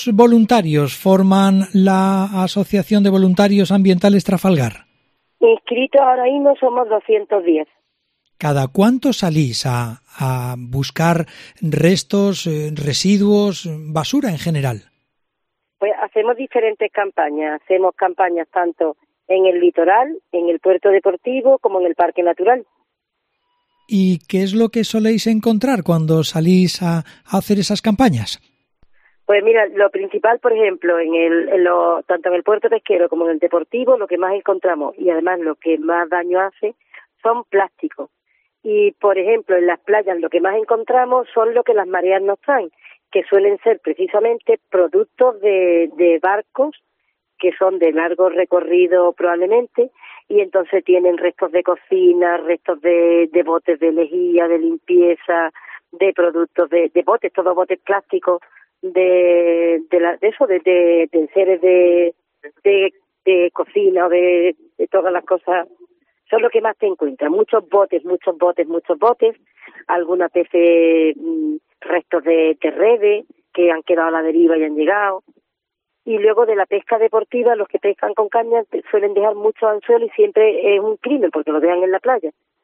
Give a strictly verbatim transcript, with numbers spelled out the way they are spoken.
Voluntarios forman la Asociación de Voluntarios Ambientales Trafalgar? Inscritos ahora mismo somos doscientos diez. ¿Cada cuánto salís a, a buscar restos, eh, residuos, basura en general? Pues hacemos diferentes campañas. Hacemos campañas tanto en el litoral, en el puerto deportivo, como en el parque natural. ¿Y qué es lo que soléis encontrar cuando salís a, a hacer esas campañas? Pues mira, lo principal, por ejemplo, en el, en lo, tanto en el puerto pesquero como en el deportivo, lo que más encontramos y además lo que más daño hace son plásticos. Y, por ejemplo, en las playas lo que más encontramos son lo que las mareas nos traen, que suelen ser precisamente productos de, de barcos que son de largo recorrido probablemente, y entonces tienen restos de cocina, restos de, de botes de lejía, de limpieza, de productos de, de botes, todos botes plásticos, de de, la, de eso, de, de, de enseres de, de, de cocina o de, de todas las cosas. Son lo que más te encuentras, muchos botes, muchos botes, muchos botes, algunas veces mmm, restos de, de redes que han quedado a la deriva y han llegado. Y luego de la pesca deportiva, los que pescan con caña suelen dejar muchos anzuelos y siempre es un crimen porque lo dejan en la playa.